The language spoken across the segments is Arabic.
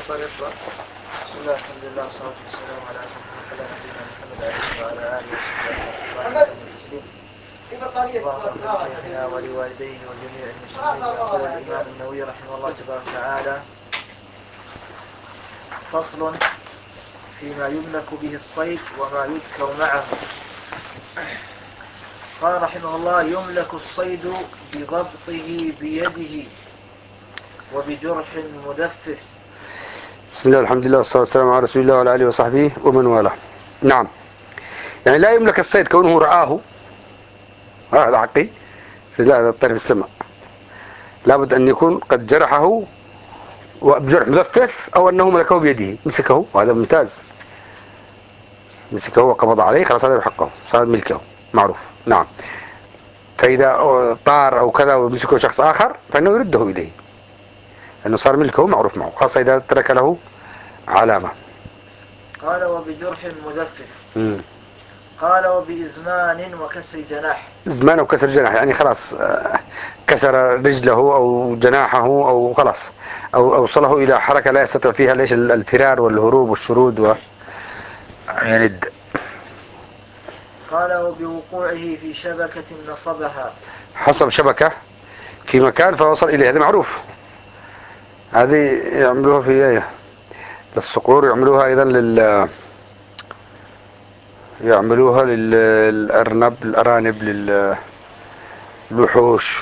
الإخوة. بسم الله الحمد لله والصلاة والسلام على أشرف نبينا محمد وعلى آله وصحبه وسلم. اللهم اغفر لشيخنا ولوالديه وجميع المسلمين. يقول الإمام النووي رحمه الله تبارك وتعالى: فصل فيما يملك به الصيد وما يذكر معه. قال رحمه الله: يملك الصيد بضبطه بيده وبجرح مدفف. بسم الله الحمد لله والصلاة والسلام على رسول الله وعلى آله وصحبه ومن والاه. نعم، يعني لا يملك الصيد كونه رآه، هذا حقي في الطرف السماء، لابد أن يكون قد جرحه وبجرح مدفف، أو أنه ملكه بيده، مسكه، وهذا ممتاز، مسكه وقبض عليه، خلاص هذا حقه، صار ملكه معروف. نعم، فإذا طار أو كذا ومسكه شخص آخر فإنه يرده إليه، لأنه صار ملكه معروف معه، خاصة إذا ترك له علامة. قال: وبجرح مدفف. قال: وبإزمان وكسر جناح. إزمان وكسر جناح، يعني خلاص كسر رجله أو جناحه أو خلاص، أو أوصله إلى حركة لا يستطيع فيها ليش الفرار والهروب والشرود ويند. قال: وبوقوعه في شبكة نصبها. حصل شبكة في مكان فوصل إليه، هذا معروف، هذه يعملوها في للصقور، يعملوها أيضا يعملوها للأرنب، الأرانب، للوحوش.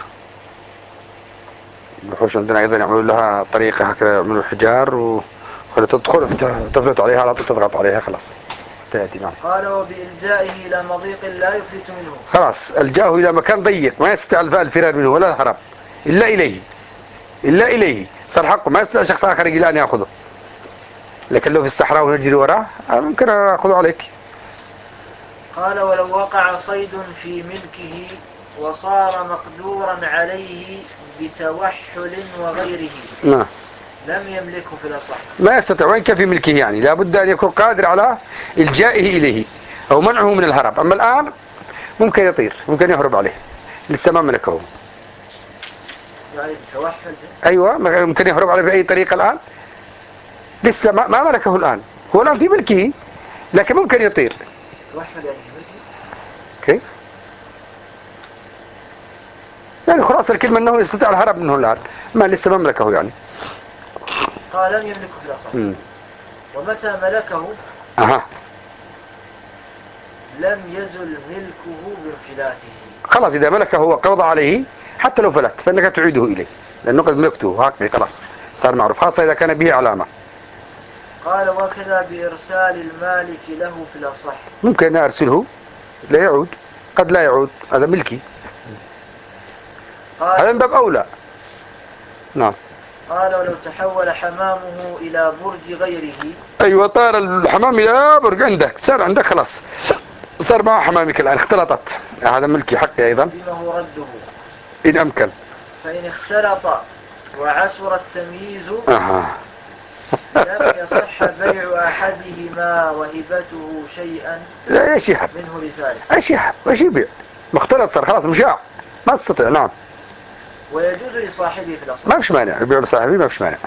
الوحوش عندنا أيضا يعملوا لها طريقة هكذا، يعملوا حجار وخلي تدخل تفلت عليها على طول، تضغط عليها خلاص تأتي. نعم. قال: وبإلجائه إلى مضيق لا يفلت منه. خلاص ألجأه إلى مكان ضيق ما يستطيع الفرار منه ولا الهرب إلا إليه، صار حقه، ما يستطيع شخص آخر يجي الآن يأخذه. لكن لو في الصحراء ونجري وراه ممكن أخذه عليك. قال: ولو وقع صيد في ملكه وصار مقدورا عليه بتوحل وغيره. نعم. لم يملكه في الأصح. ما يستطيع، وإن كان في ملكه، يعني لابد أن يكون قادر على إلجائه إليه أو منعه من الهرب. أما الآن ممكن يطير، ممكن يهرب عليه، لسه ما ملكه. يعني بتوحل. أيوة، ممكن يهرب عليه بأي طريقة الآن، لسه ما ملكه الآن، هو الآن في ملكه لكن ممكن يطير. توحل يعني ملكه. كيف؟ يعني خلاص الكلمة أنه يستطيع الهرب منه الآن، ما لسه ما ملكه يعني. قال: لم يملكه في الأصح. ومتى ملكه أها، لم يزل ملكه بانفلاته. خلاص إذا ملكه وقبض عليه حتى لو فلت فإنك تعيده إليه، لأنه قد ملكته هكذا، خلاص صار معروف، خاصة إذا كان به علامة. قال: وكذا بإرسال المالك له في الأصح. ممكن أرسله لا يعود، قد لا يعود، هذا ملكي، هذا من باب أولى. نعم. قال: ولو تحول حمامه إلى برج غيره. أيوة، طار الحمام إلى برج عندك، صار عندك خلاص، صار معه حمامك الآن، اختلطت، هذا ملكي حقي أيضا لزمه رده إن أمكن. فإن اختلط وعسر التمييز أها. لم يصح بيع أحدهما وهبته شيئا لا، ايش يحب، منه لثالث. ايش يحب، ايش يبيع، مختلط صار خلاص مشاع، ما تستطيع. نعم. ويجوز لصاحبه في الأصل. ما فيش مانع يبيع لصاحبه، ما فيش مانع.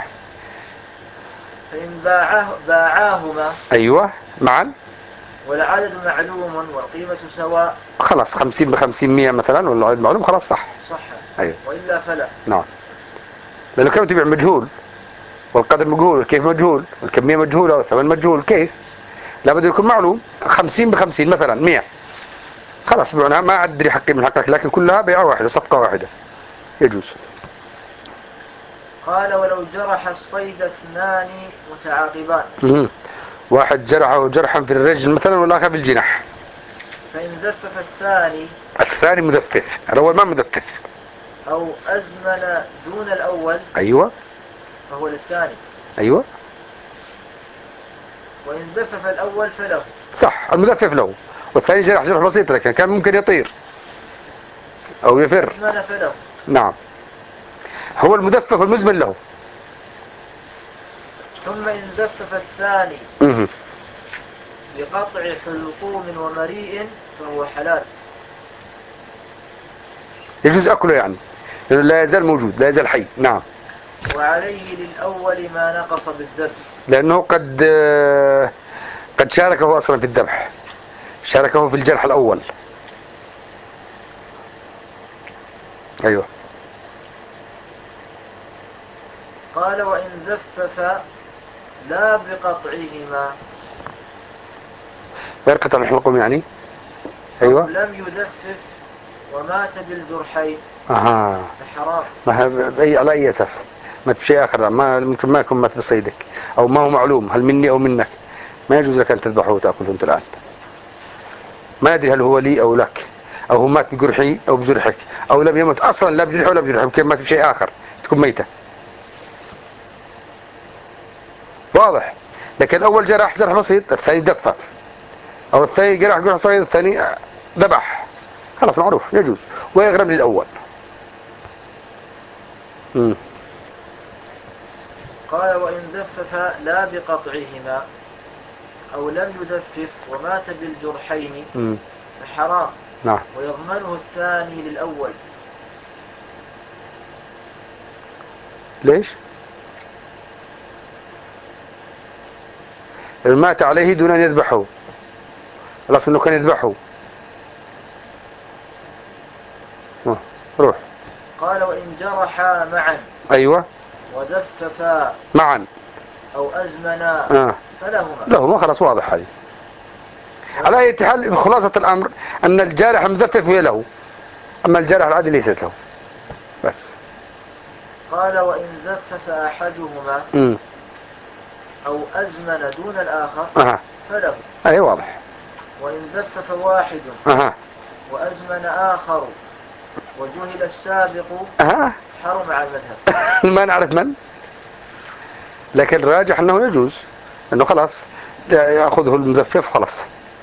فإن باعاهما أيوة معا، والعدد معلوم والقيمة سواء خلاص 50 ب50 100 مثلا، ولا عدد معلوم، خلاص صح. صح. أيوة. وإلا فلا. نعم، لأنه كيف تبيع مجهول، والقدر مجهول، كيف مجهول، والكمية مجهولة، والثمن مجهول، كيف؟ لابد يكون معلوم. 50 ب50 مثلا 100، خلاص بيعناها ما أدري حقي من حقك، لكن كلها بيعة واحدة، صفقة واحدة، يجوز. قال: ولو جرح الصيد اثنان متعاقبان. واحد جرحه جرحا في الرجل مثلا، والآخر في الجناح، فإن زفف الثاني مذفف، الأول ما مذفف. أو أزمن دون الأول. أيوة. فهو للثاني. أيوة. وإن زفف الأول فله. صح، المذفف له، والثاني جرح بسيط لكن كان ممكن يطير أو يفر. أزمن فله. نعم، هو المذفف المزمن له. ثم إن زفف الثاني بقطع حلقوم ومريء فهو حلال. يجوز أكله يعني، لأنه لا يزال موجود، لا يزال حي. نعم. وعليه للأول ما نقص بالذبح، لأنه قد شاركه أصلا في الذبح، شاركه في الجرح الأول. أيوه. قال وإن زفف لا بقطعهما يرقط الحلقم يعني. أو أيوه. لم يزفف ومات بالجرحين أها. حرام. على أي أساس؟ مات بشيء آخر، ما ممكن ما يكون مات بصيدك، أو ما هو معلوم هل مني أو منك، ما يجوز لك أن تذبحه وتأكله أنت الآن. ما أدري هل هو لي أو لك، أو هو مات بجرحي أو بجرحك، أو لم يمت أصلا لا بجرحه ولا بجرحه، يمكن مات بشيء آخر تكون ميتة. واضح. لكن أول جرح بسيط، الثاني دفع، أو الثاني جرح صغير، الثاني ذبح، خلاص معروف يجوز ويغرم للأول. قال وإن زفف لا بقطعهما أو لم يزفف ومات بالجرحين فحرام. نعم. ويضمنه الثاني للأول. ليش؟ مات عليه دون أن يذبحه، الأصل أنه كان يذبحه. روح. قال وإن جرحا معا. أيوة. وزففا معا أو أزمنا فلهما. لهما، خلاص واضح هذه. على أي حال خلاصة الأمر أن الجارح المزفف هي له، أما الجارح العادي ليست له بس. قال وإن زفف أحدهما أو أزمن دون الآخر فله. أي واضح. وإن زفف واحد وأزمن آخر وجهل السابق حرم على المذهب. ما نعرف من، لكن الراجح أنه يجوز، أنه خلاص يأخذه المزفف خلاص.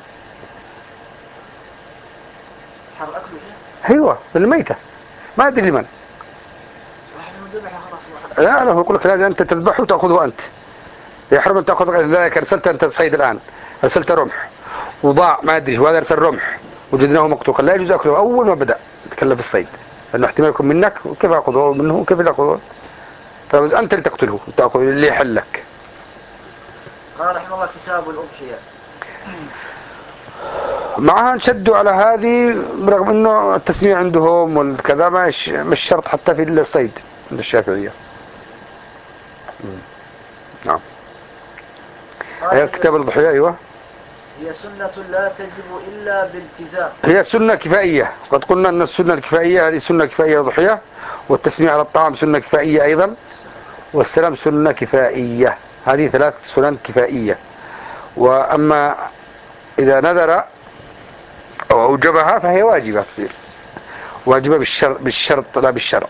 حرم أكله. أيوة الميتة، ما أدري لمن. لا لا، يقول لك لازم أنت تذبحه وتأخذه أنت، يحرم أن تأخذ ذلك. أرسلت أنت الصيد الآن، أرسلت رمح وضاع ما أدري، وهذا أرسل رمح وجدناه مقطوعا، لا يجوز أكله أول ما بدأ يتكلم بالصيد، لأنه احتمال يكون منك، وكيف أخذه منه وكيف تأخذه؟ فأنت اللي تقتله، تأخذ اللي يحلك. قال رحمه الله كتاب الأضحية. معها نشدوا على هذه، برغم أنه التسمية عندهم والكذا مش شرط حتى في الصيد عند الشافعية. نعم. كتاب الأضحية. أيوة. هي سنة لا تجب إلا بالتزام. هي سنة كفائية، قد قلنا أن السنة الكفائية هذه سنة كفائية ضحية، والتسمية على الطعام سنة كفائية أيضا، والسلام سنة كفائية. هذه 3 سنن كفائية. وأما إذا نذر أو أوجبها فهي واجبة، تصير واجبة بالشرط لا بالشرع.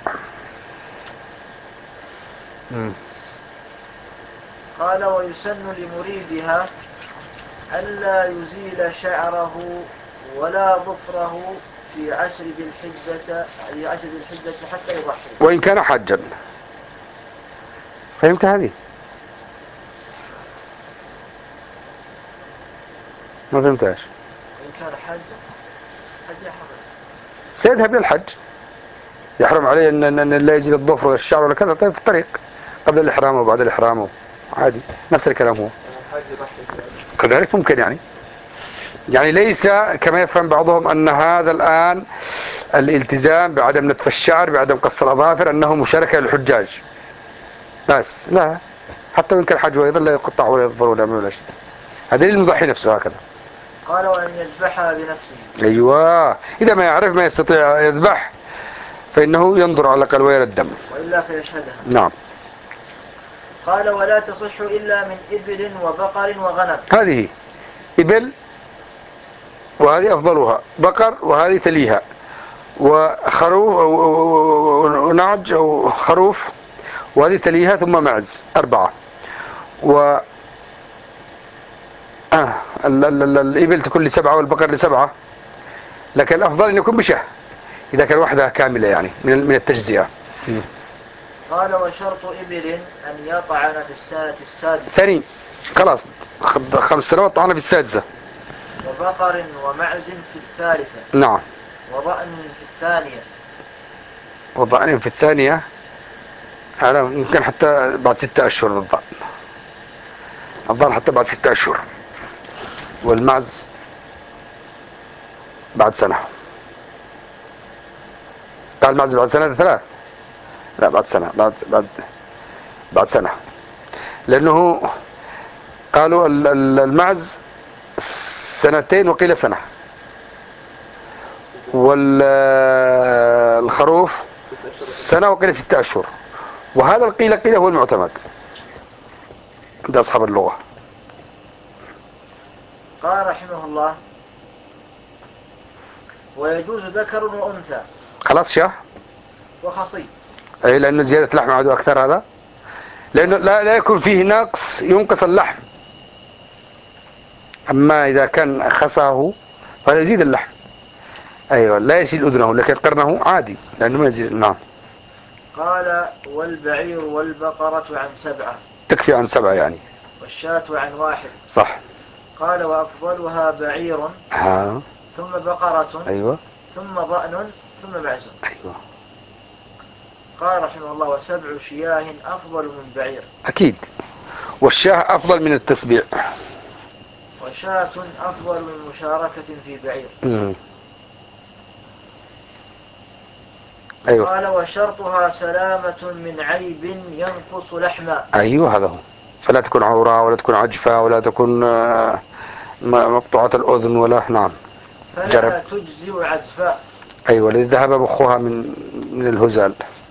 قال ويسن لمريدها ألا يزيل شعره ولا ظفره في 10 ذي الحجة حتى يضحي، وإن كان حجا. فهمت هذه؟ ما فهمتهاش. وإن كان حجا حج يحرم، سيذهب للحج يحرم عليه أن لا يزيل الظفر ولا الشعر ولا كذا، طيب في الطريق قبل الإحرام وبعد الإحرام عادي نفس الكلام هو. كذلك ممكن يعني ليس كما يفهم بعضهم أن هذا الآن الالتزام بعدم نتف الشعر بعدم قص الأظافر أنه مشاركة للحجاج بس، لا، حتى وإن كان الحج أيضا لا يقطع ولا يظفر ولا يعمل ولا شيء، هذا المضحي نفسه هكذا. قال وأن يذبحها بنفسه. أيوة، إذا ما يعرف ما يستطيع يذبح فإنه ينظر على الأقل ويرى الدم، وإلا فيشهدها. نعم. قال ولا تصح إلا من إبل وبقر وغنم. هذه إبل وهذه أفضلها، بقر وهذه تليها، وخروف أو نعج أو خروف وهذه تليها، ثم معز 4. و الإبل تكون ل7 والبقر ل7، لكن الأفضل أن يكون بشه إذا كان وحدها كاملة يعني من التجزئة. قال وشرط إبل أن يطعن في السنة السادسة. ثاني خلاص 5 سنوات طعن في السادسة. وبقر ومعز في الثالثة. نعم. وضأن في الثانية. وضأن في الثانية. أنا يمكن حتى بعد 6 أشهر الضأن. الضأن حتى بعد 6 أشهر، والمعز بعد سنة. بتاع المعز بعد سنة 3. لا بعد سنة، بعد سنة، لأنه قالوا المعز 2 وقيل سنة، والخروف سنة وقيل 6 أشهر، وهذا قيل هو المعتمد عند أصحاب اللغة. قال رحمه الله: ويجوز ذكر وأنثى. خلاص شاه. وخصي. أي لأن زيادة لحم عدو أكثر، هذا لأنه لا يكون فيه نقص ينقص اللحم. أما إذا كان خصاه فلا يزيد اللحم. أيوة، لا يزيد أذنه، لكن قرنه عادي لأنه ما يزيد. نعم. قال: والبعير والبقرة عن 7. تكفي عن 7 يعني. والشاة عن 1. صح. قال: وأفضلها بعير، ها. ثم بقرة، أيوة. ثم ضأن، ثم معز. أيوة. قال رحمه الله: وسبع شياه أفضل من بعير. أكيد. والشاه أفضل من التسبيع. وشاة أفضل من مشاركة في بعير. أيوة. قال: وشرطها سلامة من عيب ينقص لحما. أيوة هذا هو. فلا تكون عوراء ولا تكون عجفة ولا تكون مقطوعة الأذن ولا. نعم. فلا جرب. تجزئ عزفاء. أيوة، الذي ذهب مخها من الهزال.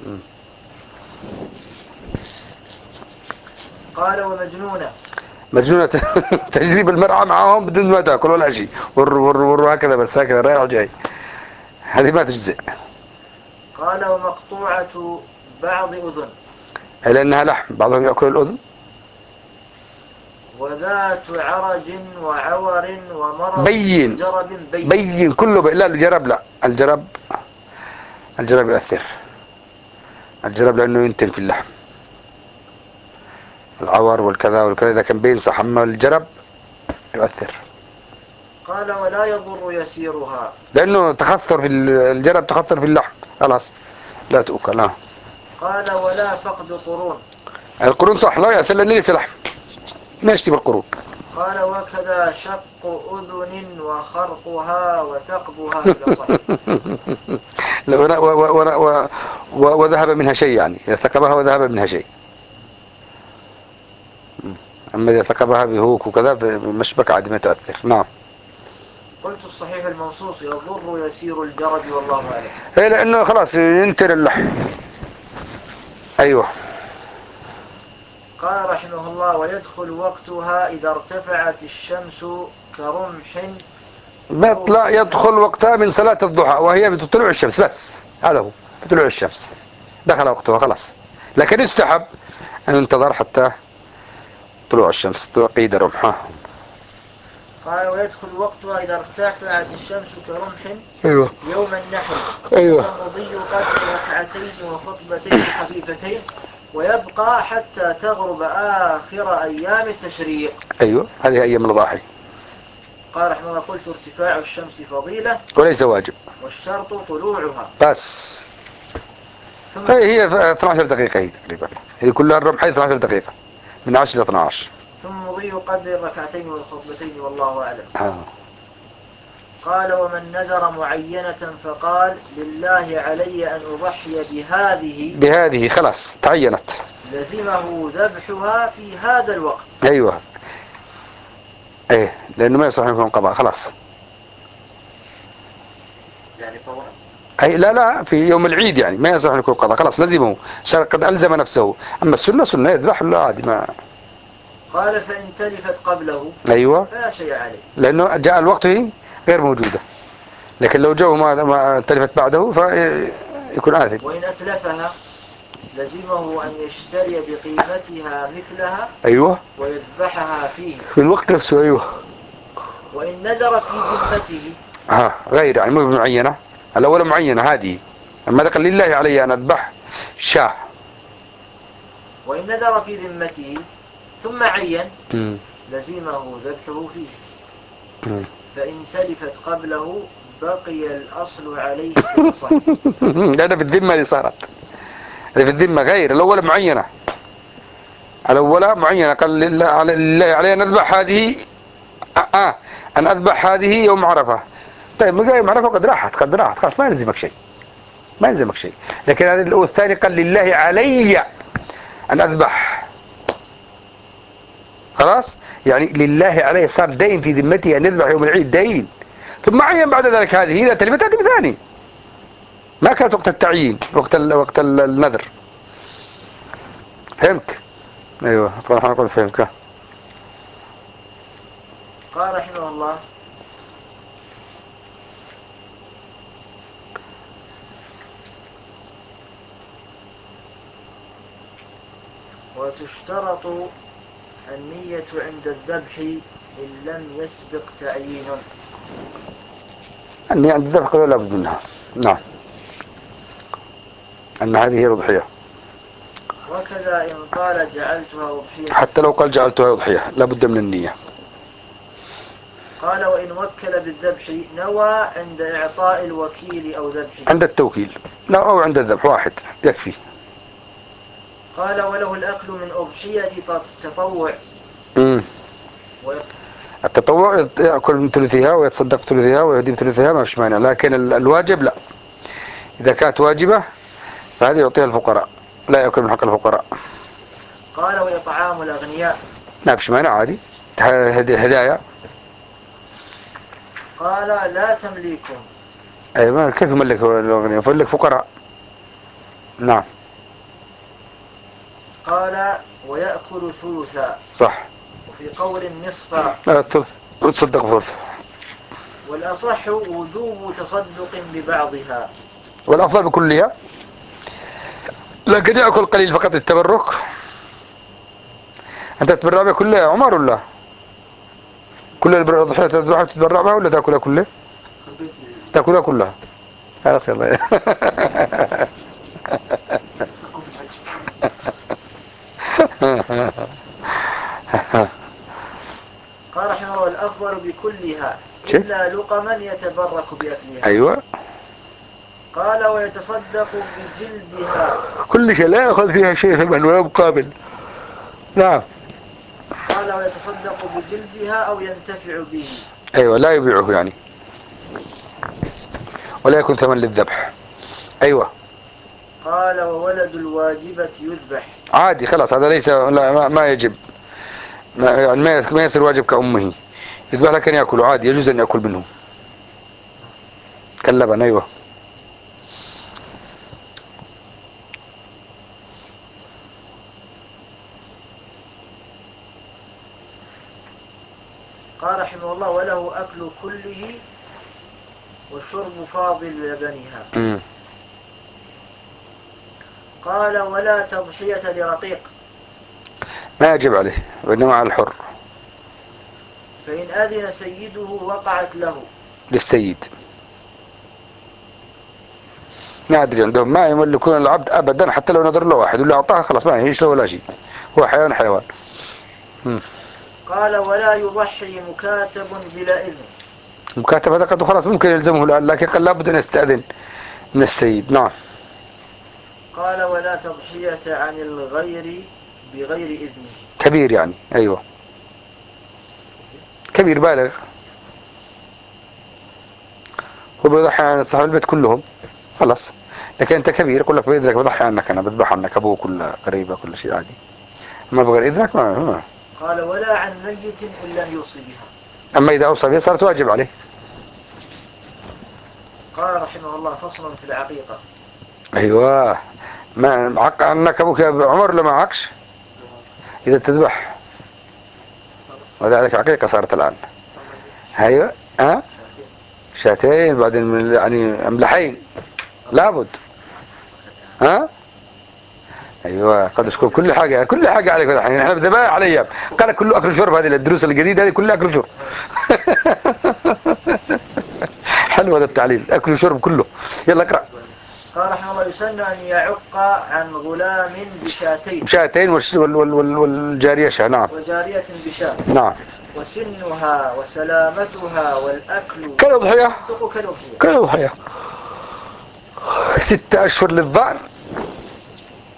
قال: ومجنونة. مجنونة تجريب المرعى معهم بدون ما تأكل ولا شيء، ور هكذا بس، هكذا رايح جاي، هذه ما تجزئ. قال: ومقطوعة بعض أذن. لأنها لحم، بعضهم يأكل الأذن. وذات عرج وعور ومرض بين وجرب بين كله لا الجرب لا، الجرب يؤثر. الجرب لأنه ينتن في اللحم. العور والكذا والكذا إذا كان بين صح، أما الجرب يؤثر. قال: ولا يضر يسيرها. لأنه تخثر في الجرب، تخثر في اللحم، خلاص لا تؤكل. لا. قال: ولا فقد قرون. القرون صح لا يؤثر لأنه ليس لحم، ما يشتبه القرون. قال: وكذا شق أذن وخرقها وثقبها في الأصح. وذهب منها شيء يعني، إذا ثقبها وذهب منها شيء. أما إذا ثقبها بهوك وكذا بمشبك عادي ما تؤثر. نعم. قلت: الصحيح المنصوص يضر يسير الجرد والله أعلم. إيه لأنه خلاص ينتر اللحم. أيوه. قال رحمه الله: ويدخل وقتها إذا ارتفعت الشمس كرمح. لا يدخل وقتها من صلاة الضحى وهي بطلوع الشمس بس، هذا هو بطلوع الشمس دخل وقتها خلاص. لكن يستحب أن ينتظر حتى طلوع الشمس قيد رمحه. قال: ويدخل وقتها إذا ارتفعت الشمس كرمح. أيوه. يوم النحر. أيوه. والمضي قدر ركعتين وخطبتين خفيفتين، ويبقى حتى تغرب آخر أيام التشريق. أيوه هذه أيام الأضاحي. قال رحمه الله: قلت: ارتفاع الشمس فضيلة وليس واجب، والشرط طلوعها. بس ثم هي 12 دقيقة هي تقريبا، هي كلها الرمح 12 دقيقة من 10 إلى 12. ثم مضي قدر الركعتين والخطبتين والله أعلم. آه. قال: ومن نذر معينة فقال: لله علي أن أضحي بهذه خلاص تعينت، لزمه ذبحها في هذا الوقت. أيوه. إيه لأنه ما يصح يكون قضاء خلاص. يعني فورا. أي لا في يوم العيد يعني ما يصح يكون قضاء خلاص، لزمه قد ألزم نفسه. أما السنة سنة يذبح لا عادي ما. قال: فإن تلفت قبله أيوه فلا شيء عليه، لأنه جاء الوقت هي غير موجودة، لكن لو جو ما تلفت بعده فيكون آثم. وإن أتلفها لزمه أن يشتري بقيمتها مثلها أيوه ويذبحها فيه. في الوقت نفسه. أيوه. وإن نذر في ذمته. غير يعني مو معينة، الأولى معينة هذه. أما قال لله علي أن أذبح شاه. وإن نذر في ذمته ثم عين لزمه ذبحه فيه. فإن تلفت قبله بقي الأصل عليه في الأصح. هذا في الذمة اللي صارت، هذه في الذمة غير الأولى معينة. الأولى معينة، قال لله علي أن أذبح هذه أن أذبح هذه يوم عرفة. طيب يوم عرفة قد راحت خلاص ما يلزمك شيء، ما يلزمك شيء. لكن هذه الثاني قال لله علي أن أذبح، خلاص يعني لله عليه صار دين في ذمته أن يذبح يوم العيد دين، ثم عين بعد ذلك هذه إذا تلفت هذه بثاني، ما كانت وقت التعيين، وقت النذر. فهمك؟ أيوه طبعا أقول فهمك. قال رحمه الله: وتشترط النية عند الذبح إن لم يسبق تعيين. أني عند الذبح قالوا لا بد منها، نعم، أن هذه هي الأضحية. وكذا إن قال جعلتها أضحية، حتى لو قال جعلتها أضحية لا بد من النية. قال: وإن وكل بالذبح نوى عند إعطاء الوكيل أو ذبحه. عند التوكيل لا، أو عند الذبح واحد يكفي. قال: وله الأكل من أضحية تطوع. التطوع يأكل من ثلثها ويتصدق ثلثها ويهدي بثلثها ما فيش مانع، لكن الواجب لا. إذا كانت واجبة فهذه يعطيها الفقراء، لا يأكل من حق الفقراء. قال: وإطعام الأغنياء. ما فيش مانع عادي، هدايا. قال: لا تمليكهم. أي ما كيف يملك الأغنياء؟ يملك فقراء. نعم. قال: ويأكل ثلثا. صح. وفي قول نصفا. الثلث وتصدق ثلث. والأصح وجوب تصدق ببعضها. والأفضل بكلها، لكن يأكل قليل فقط للتبرك. أنت تتبرع بها كلها يا عمر ولا؟ كل الضحية تتبرع بها ولا تأكلها كلها؟ تأكلها كلها. خلاص يلا. قال رحمه الله: الأفضل بكلها إلا لقما يتبرك بأكلها. أيوة. قال: ويتصدق بجلدها. كل شيء لا يأخذ فيها شيء ثمن ولا مقابل. نعم. قال: ويتصدق بجلدها أو ينتفع به. أيوة لا يبيعه يعني، ولا يكون ثمن للذبح. أيوة. قال: وولد الواجبة يذبح. عادي خلاص، هذا ليس لا ما يجب، يعني ما يصير واجب كأمه، يذبح لكن يأكله عادي، يجوز أن يأكل منه كاللبن. أيوة. قال رحمه الله: وله أكل كله وشرب فاضل لبنها. قال: ولا تضحية لرقيق. ما يجب عليه، وإنما على الحر. فإن أذن سيده وقعت له. للسيد. ما أدري عندهم ما يملكون العبد أبدا، حتى لو نظر له واحد ولا أعطاه خلاص ما يعيش له ولا شيء، هو حيوان. قال: ولا يضحي مكاتب بلا إذن. مكاتب هذا قد خلاص ممكن يلزمه الآن، لكن قال لابد أن يستأذن من السيد. نعم. قال: ولا تضحية عن الغير بغير إذنه. كبير يعني. أيوة كبير بالغ، هو بيضحي عن أصحاب البيت كلهم خلاص، لكن أنت كبير يقول لك بإذنك بضحي عنك، أنا بذبح عنك أبوك كل قريبة كل شيء عادي، ما بغير إذنك ما. قال: ولا عن ميت إن لم يوصي بها. أما إذا أوصى بها صارت واجب عليه. قال رحمه الله: فصل في العقيقة. أيوة. ما عق عنك أبوك يا عمر ولا ما عقش؟ إذا تذبح وذلك عقيقة صارت الآن. أيوة. شاتين بعدين يعني أملحين لابد. ايوه قد تكون كل حاجه عليك الحين، احنا بذبائح عليها قال كله اكل وشرب، هذه الدروس الجديده هذه كلها اكل وشرب. حلو هذا التعليل، اكل وشرب كله. يلا اقرا. قال رحمه الله: يسن ان يعق عن غلام بشاتين والجاريه شاه. نعم. وجاريه بشاة. نعم. وسنها وسلامتها والاكل كالأضحية. كالأضحية. 6 أشهر للظأن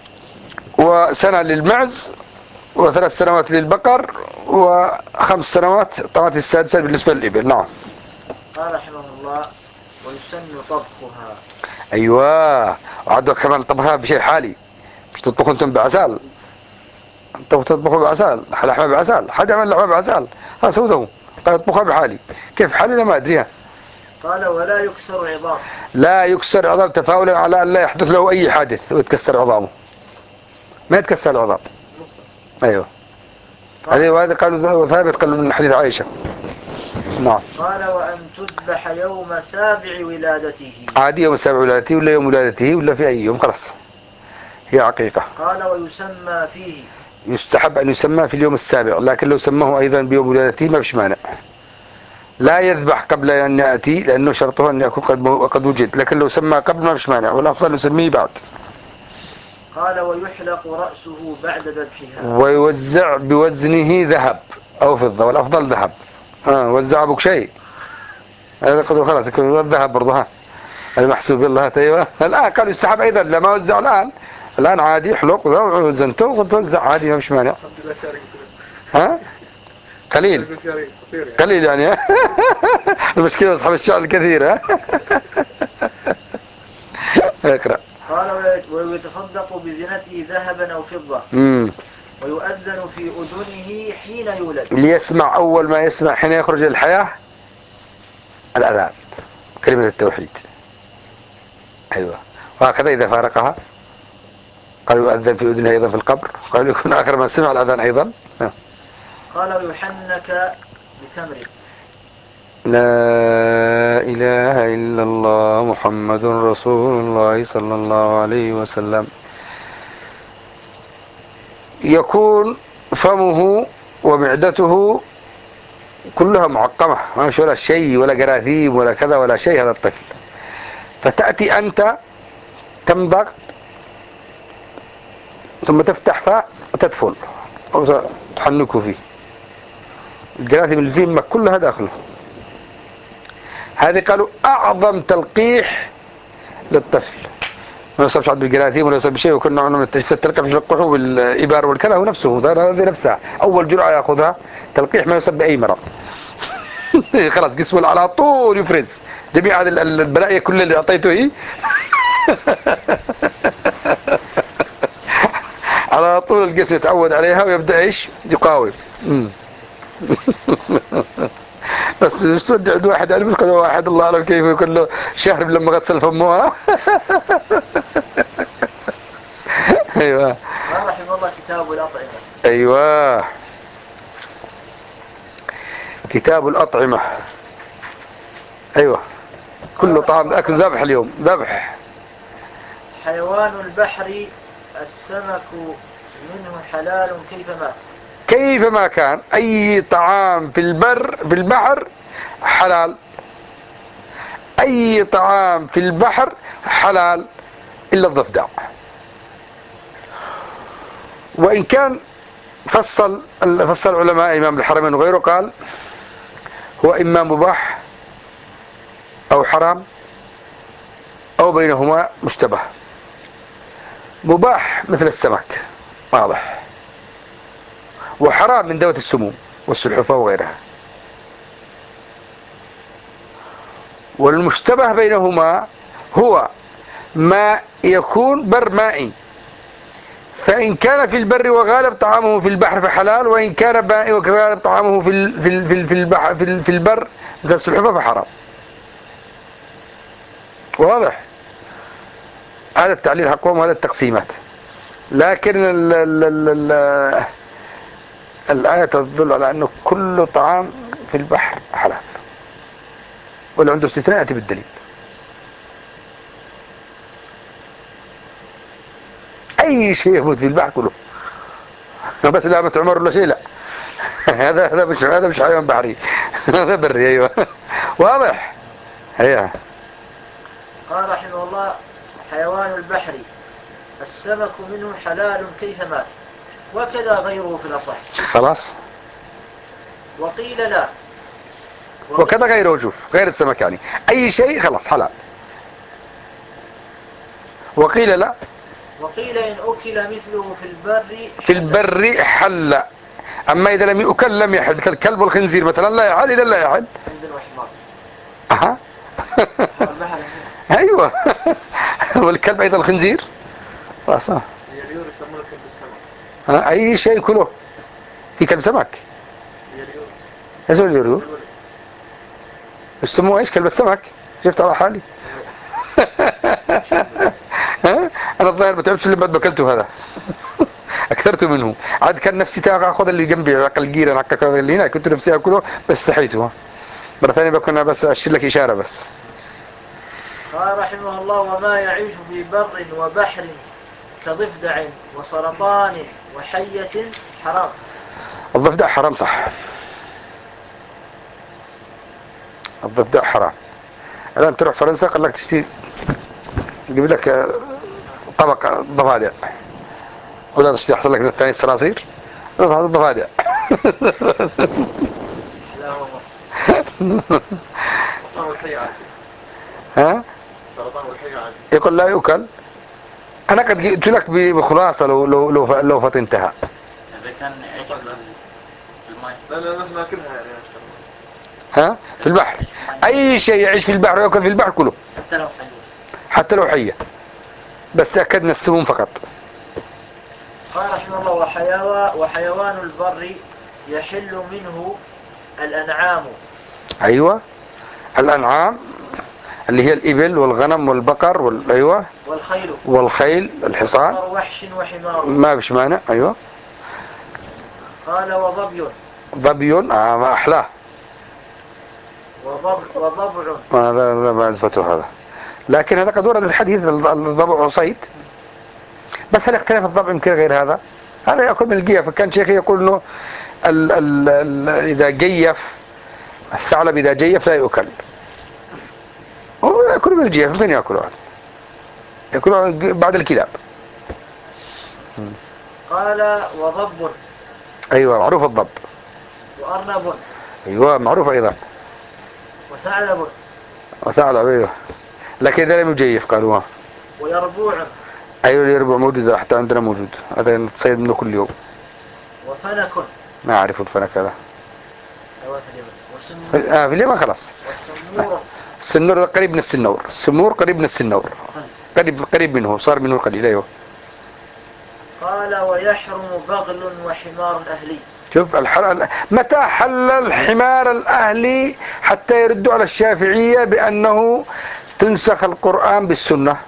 وسنة للمعز، و3 سنوات للبقر، و5 سنوات طبعا السادسة بالنسبة للإبل. نعم. قال رحمه الله: ويسن طبخها. أيوة. وعندك كمان طبخها بشيء حالي، مش تطبخوا أنتم بعسل، أنتم تطبخوا بعسل، لحمة بعسل، حد يعمل لحمة بعسل، ها سوته قال تطبخها بحالي. كيف حالي؟ لا ما أدريها. قال: ولا يكسر عظام. لا يكسر عظام، تفاؤلا على أن لا يحدث له أي حادث ويتكسر عظامه. ما يتكسر العظام. أيوة. هذا قالوا ثابت، قالوا من حديث عائشة. نعم. قال: وأن تذبح يوم 7 ولادته. عادي يوم 7 ولادته ولا يوم ولادته ولا في أي يوم، خلاص هي عقيقة. قال: ويسمى فيه. يستحب أن يسمى في اليوم 7، لكن لو سماه أيضا بيوم ولادته ما فيش مانع. لا يذبح قبل أن يأتي لأنه شرطه أن يكون قد وجد، لكن لو سمى قبل ما فيش مانع، والأفضل نسميه بعد. قال: ويحلق رأسه بعد ذبحها. ويوزع بوزنه ذهب أو فضة، والأفضل ذهب. وزع أبوك شيء هذا قد خلاص يكون الذهب برضه. هذا محسوب الله. أيوة. الآن قالوا يستحب أيضا لما وزع الآن عادي يحلق وزنته وتوزع عادي ما فيش مانع. ها قليل قليل يعني. المشكلة أصحاب الشعر الكثير. اقرأ. قال: ويتصدق بزينته ذهبا أو فضة. ويؤذن في أذنه حين يولد. ليسمع أول ما يسمع حين يخرج الحياة الأذان، كلمة التوحيد. أيوة. وهكذا إذا فارقها قال يؤذن في أذنه أيضا في القبر، قال يكون آخر ما سمع الأذان أيضا. قال: ويحنك بتمر. لا إله إلا الله محمد رسول الله صلى الله عليه وسلم. يكون فمه ومعدته كلها معقمة، ما فيش ولا شيء ولا جراثيم ولا كذا ولا شيء هذا الطفل. فتأتي أنت تمضغ ثم تفتح فاء وتدفل وتحنكه فيه، الجراثيم اللي فيه كلها داخله. هذه قالوا أعظم تلقيح للطفل، ما يصابش عاد بالجراثيم ولا يصاب بشيء، وكل نوع من التلقيح يلقحوه بالإبار والكلى، هو نفسه هذه نفسها أول جرعة يأخذها تلقيح ما يصاب بأي مرض. خلاص جسمه على طول يفرز جميع هذه البلايا كل اللي أعطيته إيه. على طول الجسم يتعود عليها ويبدأ إيش يقاوم. بس مش تودع واحد يعني، مش كل واحد الله أعلم كيف يكون له شهر لما غسل فمه. أيوة. قال رحمه الله: كتاب الأطعمة. أيوة. كتاب الأطعمة. أيوة. كل طعام أكل ذبح اليوم ذبح. حيوان البحر السمك منه حلال كيف مات. كيفما كان أي طعام في البحر حلال، أي طعام في البحر حلال إلا الضفدع. وإن كان فصل علماء إمام الحرمين وغيره قال هو إما مباح أو حرام أو بينهما مشتبه. مباح مثل السمك واضح، وحرام من ذوات السموم والسلحفاة وغيرها. والمشتبه بينهما هو ما يكون بر مائي، فإن كان في البر وغالب طعامه في البحر فحلال، وإن كان مائي وغالب طعامه في البر مثل السلحفاة فحرام. واضح. هذا التعليل حقهم وهذا التقسيمات. لكن الآية تدل على أنه كل طعام في البحر حلال، واللي عنده استثناء يأتي بالدليل. أي شيء يموت في البحر كله، بس لا عمر ولا شيء لا. هذا مش حيوان بحري. هذا بري. أيوة. واضح. هي. قال رحمه الله: حيوان البحر السمك منه حلال كيف مات، وكذا غيره في الأصح. خلاص. وقيل لا. وكذا غيره، شوف غير السمك يعني أي شيء خلاص حلال. وقيل لا وقيل إن أكل مثله في البر في البر حل، أما إذا لم يؤكل لم يحل، مثل الكلب والخنزير مثلا لا يحل، إذا لا يحل. عندنا وحمار. أها. أيوة. والكلب أيضا الخنزير. صح. اليريور يسمونه كلب السمك. أي شيء كله. في كلب سمك. اليريور. ايش هو اليريور؟ ايش سموه ايش كلب السمك؟ شفت على حالي. ها؟ انا الظاهر ما تعرفش اللي بعد اكلته هذا. اكثرت منه، عاد كان نفسي اخذ اللي جنبي على القيره اللي هنا، كنت نفسي اكله بس استحيته. مرة ثانية بكون بس اشيل لك اشاره بس. قال رحمه الله: وما يعيش في بر وبحر كضفدع وسرطان وحية حرام. الضفدع حرام صح. الضفدع حرام. الان تروح فرنسا قال لك تشتري، يجيب لك طبق ضفادع، ولا تشتري يحصل لك من الثاني الصراصير. هذا الضفادع. لا هو سرطان والحية عادي. ها؟ سرطان والحية عادي. يقول لا يؤكل. انا قد جئت لك بخلاصه لو فطنتها. إذا كان يعيش في الماء. لا نحن ناكلها يعني. ها؟ في البحر. اي شيء يعيش في البحر ويأكل في البحر كله. حتى لو حية. حتى لو حية. بس تأكدنا السموم فقط. قال رحمه الله: وحيوان البر يحل منه الأنعام. ايوه. الانعام اللي هي الابل والغنم والبقر ايوه. والخيل الحصان. وحش وحمار. ما بش مانع. ايوه. قال وظبي. ظبي ما احلاه. وضبع. ما اثبته هذا، لكن هذا قد ورد في الحديث الضبع صيد. بس هل اختلف الضبع يمكن غير هذا؟ هذا يأكل من الجيف. فكان شيخي يقول انه اذا جيف الثعلب اذا جيف لا يؤكل. هو يأكل من الجيف. من فين يأكله؟ يأكله بعد الكلاب. قال وضب. ايوه معروف الضب. وأرنب. ايوه معروف ايضا. وثعلب. وثعلب ايوه، لكن اذا لم يجيف قالوا. ويربوع. ايوه اليربوع موجود، حتى عندنا موجود، هذا نتصيد منه كل يوم. وفنك. ما اعرف الفنك هذا. في اليمن خلاص. والسمور. السنور قريب من السنور. السمور قريب من السنور، قريب منه، صار منه قليل. ايوه. قال ويحرم بغل وحمار أهلي. شوف متى حل الحمار الأهلي حتى يردوا على الشافعية بأنه تنسخ القرآن بالسنة.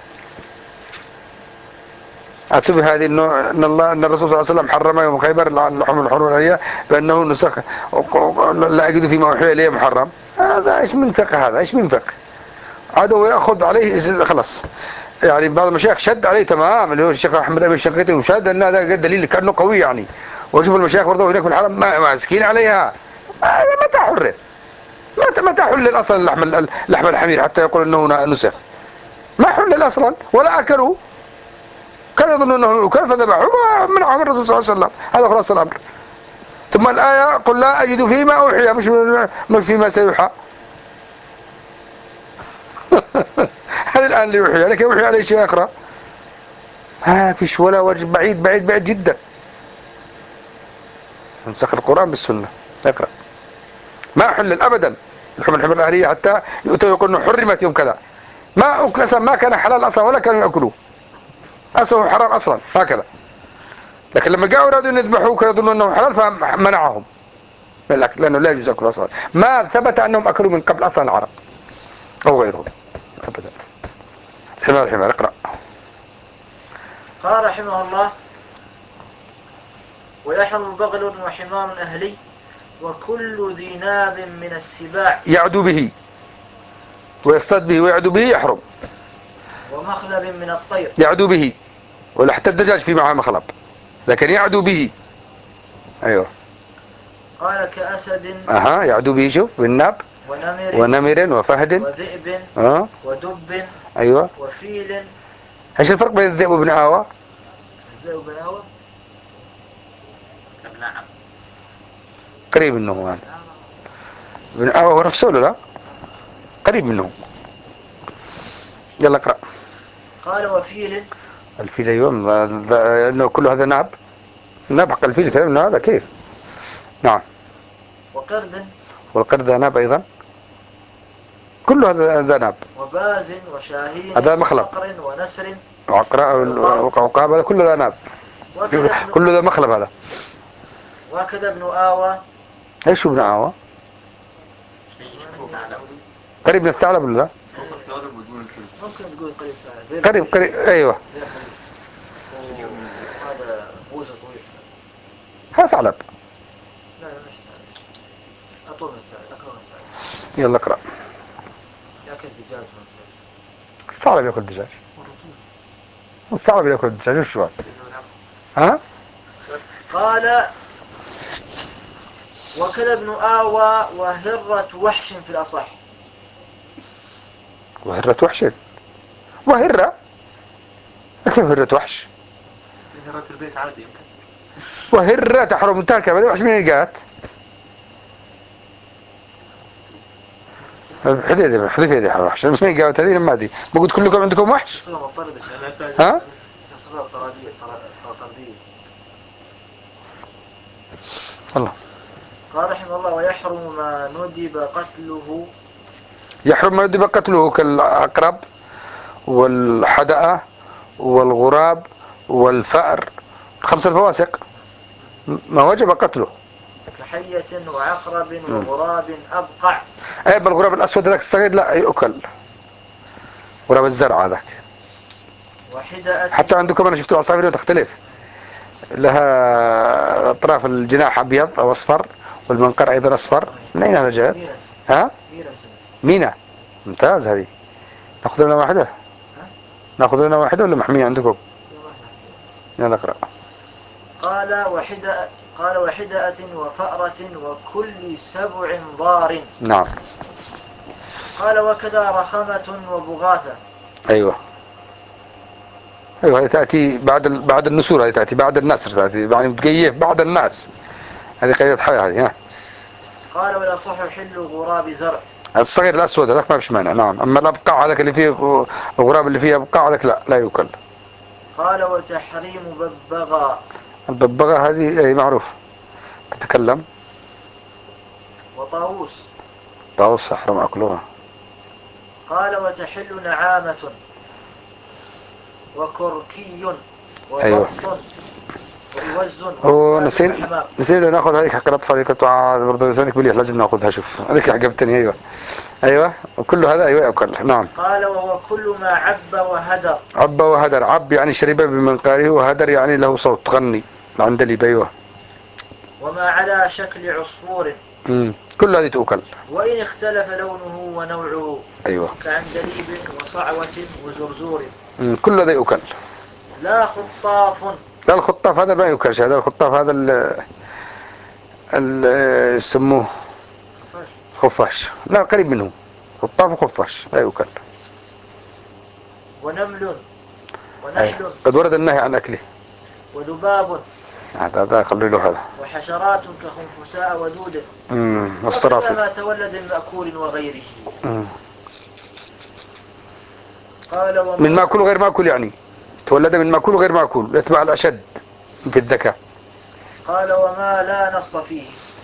أتبه هذه أن الرسول صلى الله عليه وسلم حرم يوم خيبر اللحوم الحر والهدي بأنه نسخ، لا أجد فيما أوحي إليه محرم. هذا إيش من فقه؟ هذا إيش من فقه؟ عدو يأخذ عليه خلاص. يعني بعض المشايخ شد عليه تمام، اللي هو الشيخ أحمد أبي الشنقيطي، وشد أن هذا دليل كأنه قوي يعني. وشوف المشايخ برضه هناك في الحرم ماسكين عليها. متى حرر؟ متى حلل أصلا لحم الحمير حتى يقول أنه نسخ؟ ما حلل أصلا ولا أكلوا. كانوا يظنون أنه يؤكل فذبحوا ومنعهم الرسول صلى الله عليه وسلم. هذا خلاص الأمر. ثم الآية قل لا أجد فيما أوحي، مش فيما سيوحى. هذا الآن اللي يوحي عليك، يوحي عليه شيء آخر. ما فيش ولا وجه، بعيد بعيد بعيد جدا. نسخ القرآن بالسنة. اقرأ. ما حلل أبدا لحم الحمر الأهلية حتى يؤتوا يقول إنه حرمت يوم كذا. ما كان حلال أصلا ولا كانوا يأكلوه أصلا، حرام أصلا هكذا. لكن لما جاءوا أرادوا أن يذبحوه كانوا يظنون أنه حلال فمنعهم من الأكل، لأنه لا يجوز أكله أصلا. ما ثبت أنهم أكلوا من قبل أصلا العرب أو غيرهم أبدا. الحمار اقرأ. قال رحمه الله: ويحرم بغل وحمار أهلي وكل ذي ناب من السباع يعدو به ويصطاد به ويعدو به يحرم. ومخلب من الطير. يعدو به، ولا حتى الدجاج في معه مخلب، لكن يعدو به. أيوه. قال كأسد. يعدو به. شوف بالناب. ونمر وفهد وذئب. ودب. أيوه. وفيل. ايش الفرق بين الذئب وابن آوى؟ الذئب وابن آوى نعم قريب منه. ابن آوى هو نفسه لا قريب منه. يلا اقرأ. قال وفيل. الفيل أيوة، لأنه كل هذا ناب. ناب حق الفيل كلام هذا كيف؟ نعم. وقرد والقرد ناب أيضا، كل هذا ناب. وباز وشاهين هذا مخلب. وبقر ونسر وعقاب، هذا كله ذا ناب. كل ذا مخلب هذا. وكذا ابن آوى. ايش ابن آوى؟ قريب من الثعلب ولا لا؟ ممكن تقول قريب قريب ايوه. هذا بوزة طويل. هذا ثعلب. لا مش ثعلب، أطول من الثعلب، أكبر من الثعلب. يلا اقرأ. يأكل دجاج. الثعلب ياكل دجاج. الثعلب ياكل دجاج وش بعد؟ ها؟ قال وكذا ابن آوى وهرة وحش في الأصح. وهرة وحش؟ وهرة؟ كيف هرة وحش؟ هرة البيت عادي يمكن. وهرة تحرم تركب، وحش من جات؟ حذف يدي وحش من جات هذه لما دي ما قلت كلكم عندكم وحش؟ ها؟ الله. قال رحمه الله ويحرم ما ندب قتله. يحرم ما ندب قتله كالعقرب والحدأة والغراب والفأر، 5 الفواسق ما وجب قتله. كحية وعقرب وغراب أبقع. اي بالغراب الأسود ذاك الصغير لا يؤكل. غراب الزرع هذاك. وحدأة. حتى عندكم أنا شفت العصافير تختلف، لها أطراف الجناح أبيض أو أصفر والمنقر أيضا أصفر. من أين هذا جاء؟ ها؟ مينا. ممتاز. هذه نأخذ لنا واحدة؟ نأخذ لنا واحدة ولا محمية عندكم؟ يلا اقرأ. قال وحدأة وفأرة وكل 7 ضار. نعم. قال وكذا رخمة وبغاثة. أيوة هي تأتي بعد النسور، هي تأتي بعد النسر، تأتي يعني بتقيه بعد الناس. هذه قيد حياة هذه. ها؟ قال ولا صح حل غراب زرع. الصغير الأسود هذاك ما فيش مانع. نعم. أما الأبقاع هذاك اللي فيه الغراب اللي فيه أبقاع هذاك لا يؤكل. قال وتحريم ببغاء. الببغاء هذه أي معروف تتكلم. وطاووس. طاووس أحرم أكلها. قال وتحل نعامة وكركي وبط. أيوة. وإوز نسينا ناخذ هذيك حق الأطفال اللي كنت برضه ثانيك بليح لازم ناخذها. شوف هذيك عجبتني. أيوة وكل هذا أيوة يأكل. نعم. قال وهو كل ما عب وهدر. عب وهدر. عب يعني شرب بمنقاره، وهدر يعني له صوت غني عند لي بيوه. وما على شكل عصفور. كل هذه تؤكل. وإن اختلف لونه ونوعه. أيوة. كعندليب وصعوة وزرزور. كل هذا يؤكل. لا خطاف. لا الخطاف هذا ما يؤكلش. هذا الخطاف هذا يسموه خفاش. لا قريب منه. خطاف وخفاش لا يؤكل. ونمل ونحل. قد ورد النهي عن أكله. وذباب. هذا خلي له هذا. وحشرات كخنفساء ودود. والصراصير. ما تولد من مأكول وغيره. قال من مأكول وغير مأكول يعني تولد من مأكول وغير مأكول، يتبع الأشد في الذكاء. قال وما لا نص فيه.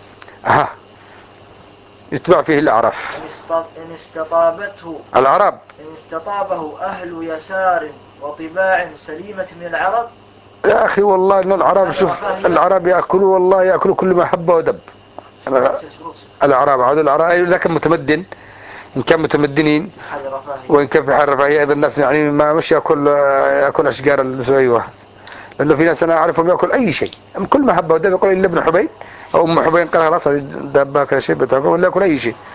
يتبع فيه الأعراف. إن استطابته العرب. إن استطابه أهل يسار وطباع سليمة من العرب. يا أخي والله إن العرب، شوف العرب يأكلوا والله يأكلوا كل ما حب ودب. العرب هذول العرب إذا كان متمدن، إن كان متمدنين وإن كان في حال رفاهية أيضا الناس يعني ما مش يأكل أشجار أيوة. لأنه في ناس أنا أعرفهم يأكل أي شيء كل ما حب ودب. يقول إلا ابن حبين أو أم حبين قال خلاص دابة كذا شيء بتاكل ولا يأكل أي شيء.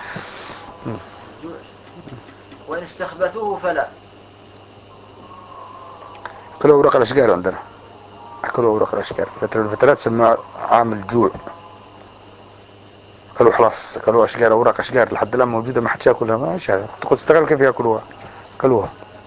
وإن استخبثوه فلا. كلوا أوراق الأشجار عندنا. أكلوا أوراق الأشجار. الفترات سموها عام الجوع. كلوا خلاص كلوا أشجار أوراق أشجار لحد الآن موجودة ما حدش يأكلها. ما إيش هذا تقول تستغرب كيف يأكلوها. كلوها.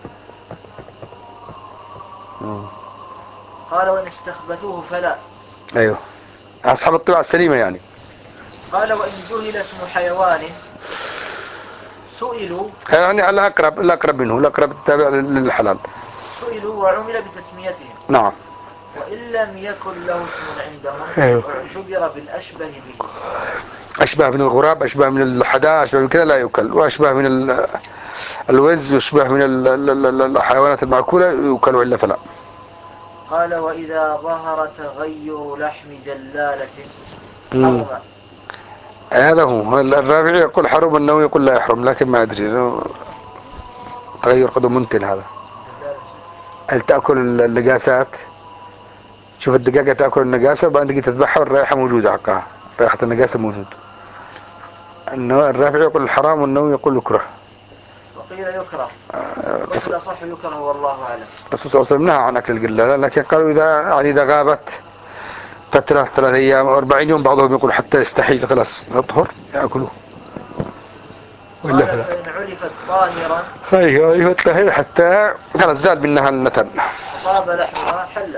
قال وإن استخبثوه فلا. أيوه أصحاب الطباع السليمة يعني. قال وإن جهل اسم حيوان سئلوا. يعني الأقرب منه الأقرب التابع للحلال. سئلوا وعمل بتسميتهم. نعم. وإن لم يكن له اسم عندهم أيوه. اعتبر بالأشبه به. أشبه من الغراب، أشبه من الحداء، أشبه من كذا لا يؤكل، وأشبه من الوز، وأشبه من الحيوانات المأكولة يؤكل وإلا فلا. قال وإذا ظهر تغير لحم جلالة حرم. هذا هو الرابع يقول حرم، النووي يقول لا يحرم، لكن ما أدري تغير قدم منتن هذا. هل تأكل اللقاسات؟ شوف الدقاقة تأكل النقاسة وبعدين تجي تذبحها والرائحة موجودة حقها، رائحة النقاسة موجود. الرافع يقول الحرام والنووي يقول يكره. وقيل يكره، قلت الأصح يكره والله أعلم. الرسول صلى الله عليه وسلم نهى عن أكل القلالة، لكن قالوا إذا غابت فترة 3 أيام أو 40 يوم، بعضهم يقول حتى يستحيل خلاص يطهر يأكلوه. قال فإن علفت طاهرا. أيوه تطهر حتى خلاص زال منها النتن وطاب لحمها حلا.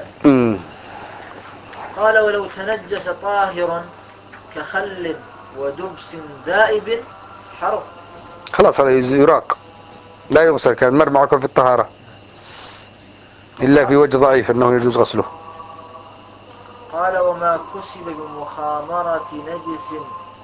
قال ولو تنجس طاهر كخل ودبس ذائب حرم. خلاص هذا يراق، لا يغسل، كان مر معكم في الطهارة إلا في وجه ضعيف أنه يجوز غسله. قال وما كسب بمخامرة نجس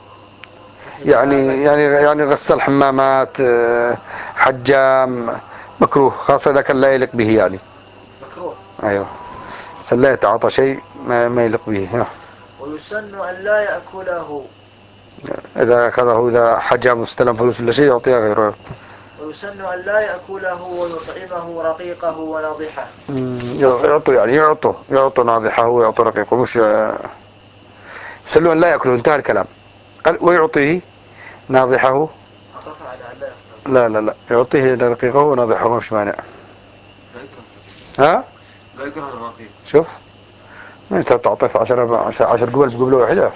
يعني غسل حمامات، حجام، مكروه، خاصة إذا كان لا يليق به يعني. مكروه. أيوه لا يتعاطى شيء ما يليق به. ويسن أن لا يأكله. إذا أخذه، إذا حجام واستلم فلوس ولا شيء يعطيها غيره. ويسن أن لا يأكله ويطعمه رقيقه وناضحه. يعطوا ناضحه ويعطوا رقيقه، مش يسلوا أن لا يأكله، انتهى الكلام. قال ويعطيه ناضحه. لا يعطيه رقيقه وناضحه، ما فيش مانع. ها؟ لا يكره الرقيق. شوف انت تعطف 10 قبل بقبله واحدة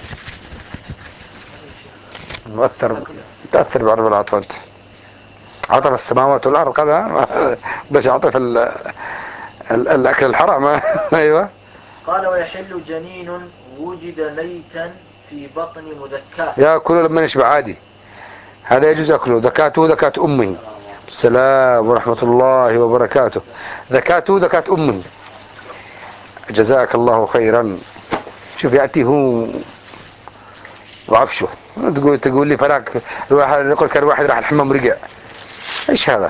تأثر بعرض العطف. انت عطف السماوات والأرض كذا بس يعطف الأكل الحرام. أيوة. قال ويحل جنين وجد ميتا في بطن مذكاه. يأكله لما يشبع عادي، هذا يجوز أكله. ذكاته ذكاة أمه. السلام ورحمة الله وبركاته. ذكاته ذكاة أمه. جزاك الله خيرا. شوف يأتي هو وعفشه، تقول لي فراك الواحد يقول كان واحد راح الحمام رجع، ايش هذا؟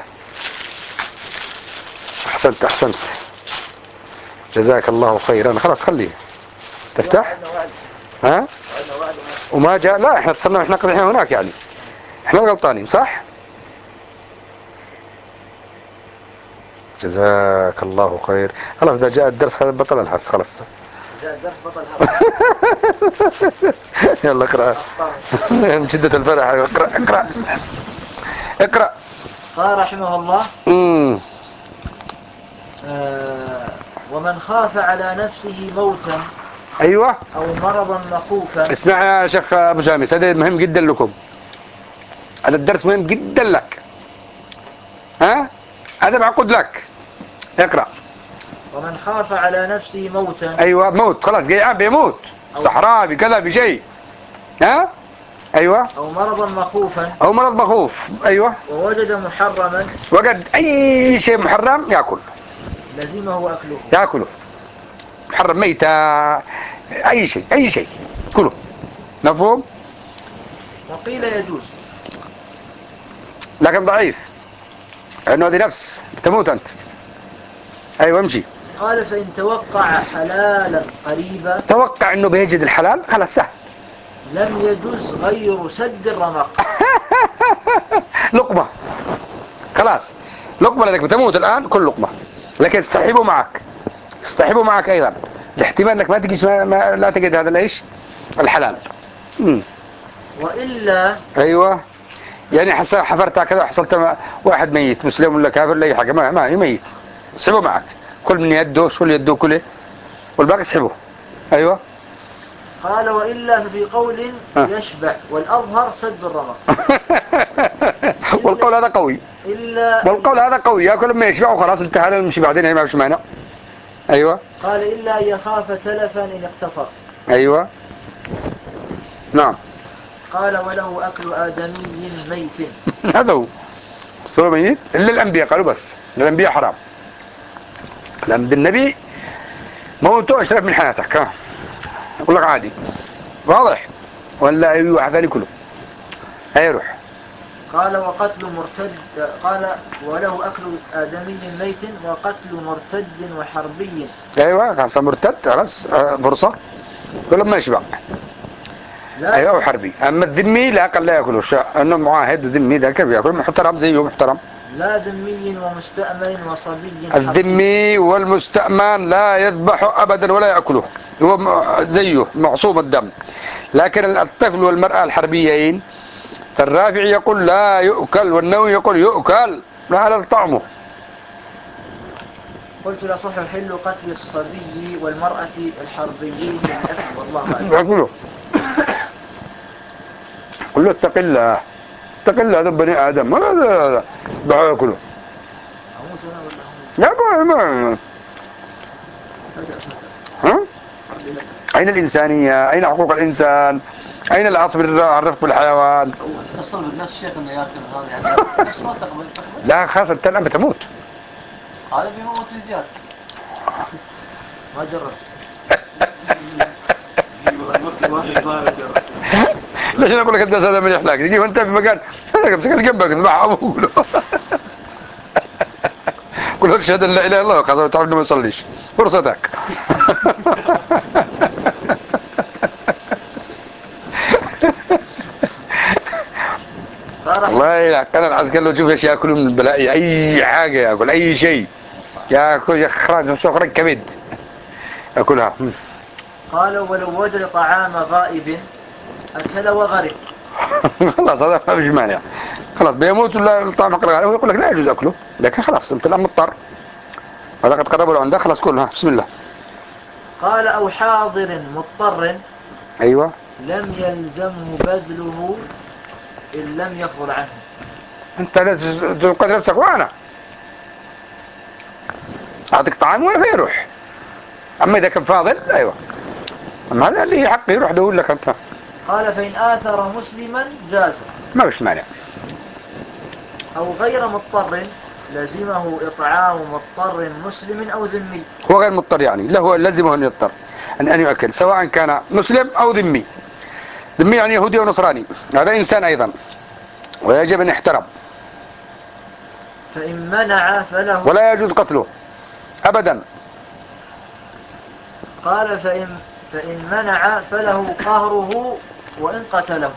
احسنت جزاك الله خيرا. خلاص خليه تفتح. ها؟ وما جاء، لا احنا اتصلنا، احنا هناك يعني، احنا غلطانين صح. جزاك الله خير. خلاص اذا جاء الدرس هذا بطل الحدث، خلاص جاء الدرس بطل الحدث. يلا اقرأ من شدة الفرح. اقرأ. قال رحمه الله ومن خاف على نفسه موتا ايوه او مرضا مخوفا. اسمع يا شيخ ابو جامس، هذا مهم جدا لكم، هذا الدرس مهم جدا لك، ها هذا معقود لك. اقرأ. ومن خاف على نفسه موتا. ايوه موت، خلاص جاي بيموت صحراء بكذا بشيء. ها ايوه. او مرضا مخوفا. او مرض مخوف. ايوه. ووجد محرما. وجد اي شيء محرم ياكل، لزمه اكله. ياكله محرم، ميتة، اي شيء كله. مفهوم؟ وقيل يجوز لكن ضعيف، لانه هذه نفس تموت انت. ايوه امشي. قال فإن توقع حلالا قريبا. توقع انه بيجد الحلال خلاص سهل. لم يجوز غير سد الرمق. لقمة خلاص، لقمة لك بتموت الآن، كل لقمة، لكن اصطحبوا معك أيضا الاحتمال أنك ما تجيش لا تجد هذا العيش الحلال. وإلا. أيوة يعني حفرتها كذا وحصلت واحد ميت مسلم ولا كافر ولا أي حاجة، ما يميت، اسحبه معك، كل من يده، شو اللي يده كله والباقي اسحبه. أيوة. قال وإلا ففي قول يشبع والأظهر سد الرمق. والقول هذا قوي. والقول هذا قوي، ياكل لما يشبع وخلاص انتهى، نمشي بعدين ما فيش مانع. ايوه. قال الا يخاف تلفا ان اقتصر. ايوه نعم. قال وله اكل ادمي ميت. هذا هو الصوره ميت الا الانبياء قالوا، بس الانبياء حرام. لأن بالنبي موته أشرف من حياتك. ها يقول لك عادي واضح ولا أي واحد ثاني كله هيروح. قال وقتل مرتد، قال وله أكل آدمي ميت وقتل مرتد وحربي. أيوة خلاص مرتد خلاص فرصة كل ما يشبع. لا أيوة وحربي. أما الذمي لا أقل لا يأكله أنه معاهد وذمي ذاك بيأكل محترم زيه محترم. لا ذمي ومستأمن وصبي حربي. الذمي والمستأمن لا يذبح أبدا ولا يأكله هو زيه معصوم الدم. لكن الطفل والمرأة الحربيين فالرافع يقول لا يؤكل والنووي يقول يؤكل لا هذا طعمه. قلت لا صح يحل قتل الصبي والمرأة الحربيين للأكل والله أعلم. يأكله قل له اتق الله اتق الله هذا بني آدم ما يأكله. أموت أنا ولا لا ما ها؟ أين الإنسانية؟ أين حقوق الإنسان؟ أين العطف الرفق بالحيوان؟ اتصل بالنفس الشيخ انه ياكل هذا يعني نفس ما تقبل. لا خلاص انت الآن بتموت. هذا بيموت في زيادة. ما جربت. ليش انا اقول لك انت هذا من احلاك تجي وانت في مكان انا امسك جنبك تذبحها وقول قل له اشهد ان لا اله الا الله خلاص تعرف انه ما يصليش فرصتك. والله كان العسكر لو تشوف ايش ياكلوا من البلاء اي حاجه ياكل اي شيء ياكل يخرج كبد ياكلها. قال ولو وجد طعام غائب أكل وغرق. خلاص هذا ما فيش مانع خلاص بيموت ولا الطعام يقول لك لا يجوز اكله لكن خلاص انت الان مضطر هذا قد قربوا له عندك خلاص كلها بسم الله. قال أو حاضر مضطر ايوه لم يلزمه بذله إن لم يفضل عنه. انت تنقذ نفسك وانا اعطيك طعام ولا يروح. اما اذا كان فاضل ايوه اما هذا اللي حق يروح دول لك انت. قال فإن آثر مسلما جاز ما فيش مانع. أو غير مضطر لزمه إطعام مضطر مسلم أو ذمي. هو غير مضطر يعني له لزمه ان يضطر ان يؤكل سواء كان مسلم او ذمي. ذمي يعني يهودي او نصراني هذا انسان ايضا ويجب ان يحترم. فإن منع فله ولا يجوز قتله ابدا. قال فإن منع فله قهره وإن قتله.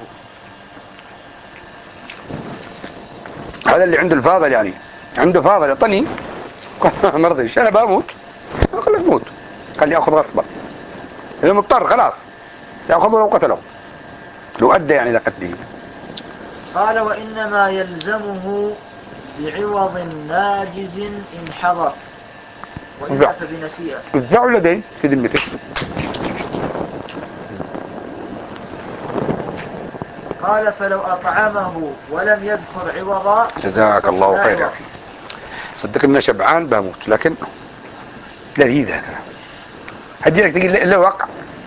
هذا اللي عنده الفاضل يعني عنده فاضل يعطني ما رضيش انا بموت اقول لك موت خليه ياخذ غصبا اذا مضطر خلاص ياخذه لو قتله لو ادى يعني لقتله. قال وإنما يلزمه بعوض ناجز إن حضر وإلا فبنسيئة. الزع ولا دين في ذمتك. قال فلو أطعمه ولم يذكر عوضا جزاك الله لا خير يا عوض. اخي صدقني شبعان بموت لكن لذيذ هذا هديلك تقول الا وقع.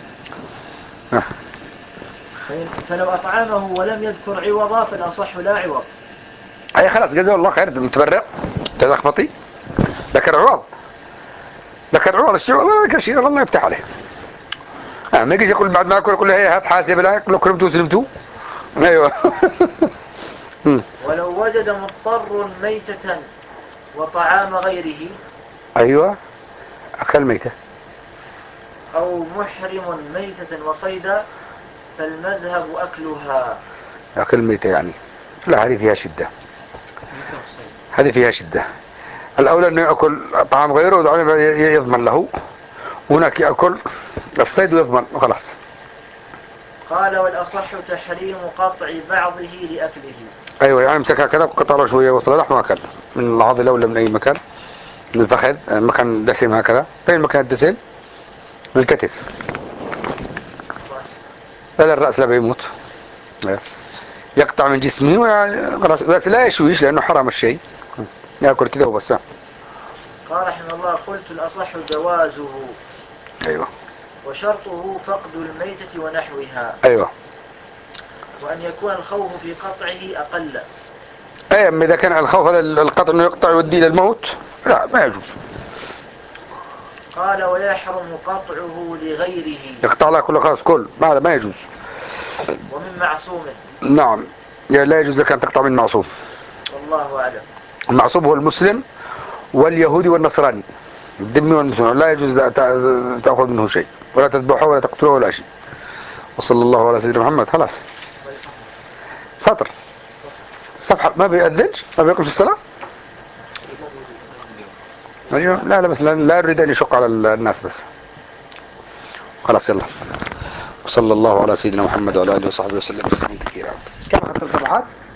فلو أطعمه ولم يذكر عوضا فالأصح لا عوض. اي خلاص جزاه الله خير متبرع تلخبطي ذكر عوض ذكر عوض الشيء والله ذكر شيء الله يفتح عليه. ما يجي يقول بعد ما اكل يقول هي هات حاسب لا يقول كرمتوا وسلمتوا. ايوه. ولو وجد مضطر ميتة وطعام غيره ايوه اكل ميتة أو محرم ميتة وصيدا فالمذهب أكلها. اكل ميتة يعني لا هذه فيها شدة هذه فيها شدة. الاولى انه ياكل طعام غيره يضمن له هناك ياكل الصيد ويضمن وخلاص. قال والأصح تحريم قطع بعضه لأكله. ايوه يعني امسكها كذا وقطع له شويه وصل لحم واكل من العضله ولا من اي مكان من الفخذ مكان دسم هكذا فين مكان الدسم من الكتف هذا الراس لا بيموت يقطع من جسمه خلاص بس لا يشويش لانه حرام الشيء ياكل كذا وبس. قال رحمه الله قلت الأصح جوازه. ايوه وشرطه فقد الميتة ونحوها. ايوه وأن يكون الخوف في قطعه أقل. اما اذا كان الخوف هذا القطع انه يقطع يوديه للموت لا ما يجوز قال ويحرم قطعه لغيره يقطع لها كل خاص كل ما يجوز. ومن معصوم. نعم، يعني لا يجوز لك أن تقطع من معصوم. والله أعلم. المعصوم هو المسلم واليهودي والنصراني، الذمي والمسلم لا يجوز تأخذ منه شيء، ولا تذبحه ولا تقتله ولا شيء. وصلى الله على سيدنا محمد. خلاص سطر الصفحة ما بيأذنش، ما بيقومش الصلاة. أيوة. لا بس لا يريد أن يشق على الناس بس. خلاص يلا. وصلى الله على سيدنا محمد وعلى آله وصحبه وسلم تسليما كثيرا. كم أخذت الصفحات؟